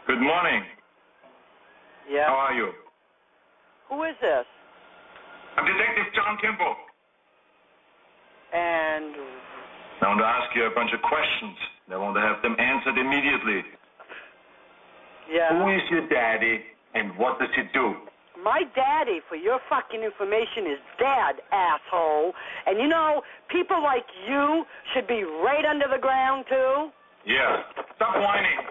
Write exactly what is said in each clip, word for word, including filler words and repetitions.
Good morning. Yeah? How are you? Who is this? I'm Detective John Kimball. And... I want to ask you a bunch of questions. I want to have them answered immediately. Yeah? Who is your daddy, and what does he do? My daddy, for your fucking information, is Dad, asshole. And you know, people like you should be right under the ground, too. Yeah. Stop whining.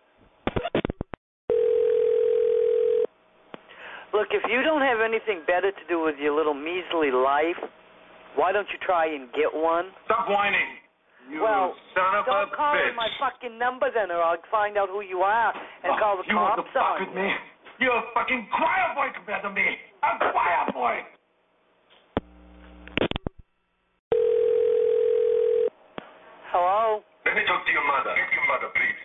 Look, if you don't have anything better to do with your little measly life, why don't you try and get one? Stop whining. You well, son of don't a call bitch. in my fucking number then, or I'll find out who you are and oh, call the you cops want to fuck on with you. me? You're a fucking choir boy compared to me. A choir boy. Hello? Let me talk to your mother. Get your mother, please.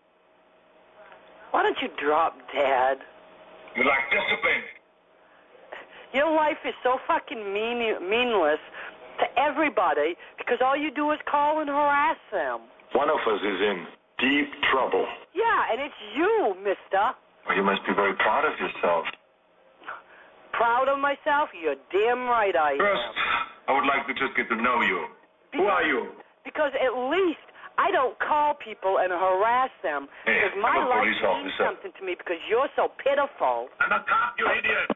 Why don't you drop Dad? You like discipline? Your life is so fucking mean, meaningless to everybody because all you do is call and harass them. One of us is in deep trouble. Yeah, and it's you, mister. Well, you must be very proud of yourself. Proud of myself? You're damn right I am. First, I would like to just get to know you. Because, Who are you? Because at least I don't call people and harass them Hey, because my I'm a life police means officer. something to me because you're so pitiful. I'm a cop, you idiot.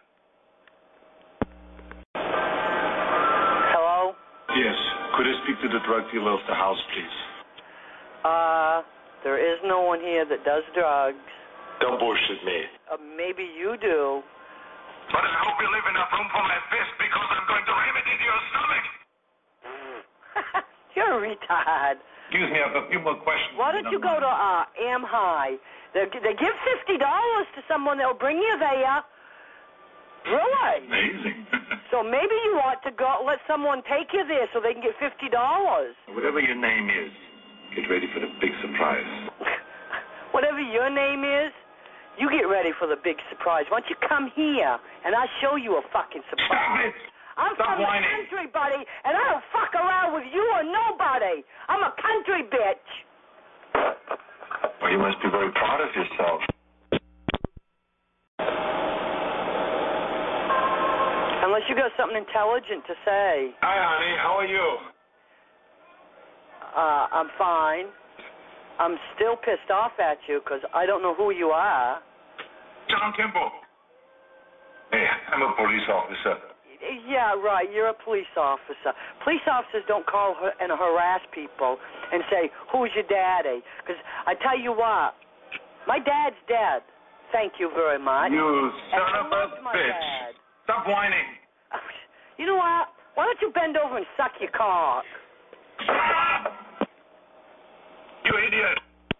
Hello? Yes. Could I speak to the drug dealer of the house, please? Uh, there is no one here that does drugs. Don't bullshit me. Uh, maybe you do. But I hope you leave enough room for my fist because I'm going to ram it into your stomach. You're a retard. Excuse me, I have a few more questions. Why don't you go to uh, Am High? They they give fifty dollars to someone that'll bring you there. Really? Amazing. So maybe you ought to go let someone take you there so they can get fifty dollars. Whatever your name is, get ready for the big surprise. Whatever your name is, you get ready for the big surprise. Why don't you come here and I'll show you a fucking surprise. Stop it! I'm Stop from whining. the country, buddy, and I don't fuck around with you or nobody. I'm a country bitch. Well, you must be very proud of yourself. Unless you got something intelligent to say. Hi, honey. How are you? Uh, I'm fine. I'm still pissed off at you because I don't know who you are. John Kimball. Hey, I'm a police officer. Yeah, right. You're a police officer. Police officers don't call her and harass people and say, who's your daddy? Because I tell you what, my dad's dead. Thank you very much. You and son I of a loved my bitch. dad. Stop whining. You know what? Why don't you bend over and suck your cock? You idiot.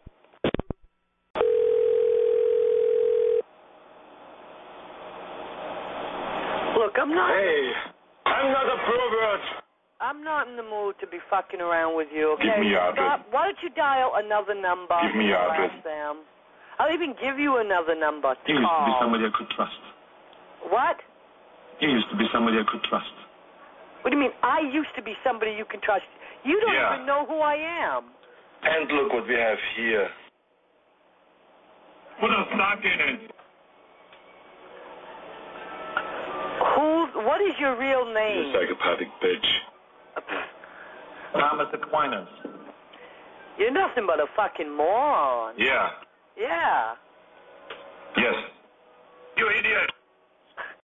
Look, I'm not... Hey, I'm not a pervert. I'm not in the mood to be fucking around with you, okay? Give me your address. Stop. Why don't you dial another number? Give me your and address. harass them? I'll even give you another number to You used call. to be somebody I could trust. What? You used to be somebody I could trust. What do you mean, I used to be somebody you can trust? You don't Yeah. even know who I am. And look what we have here. Put a sock in it. Who? What is your real You name? psychopathic bitch. Thomas Aquinas. You're nothing but a fucking moron. Yeah. Yeah.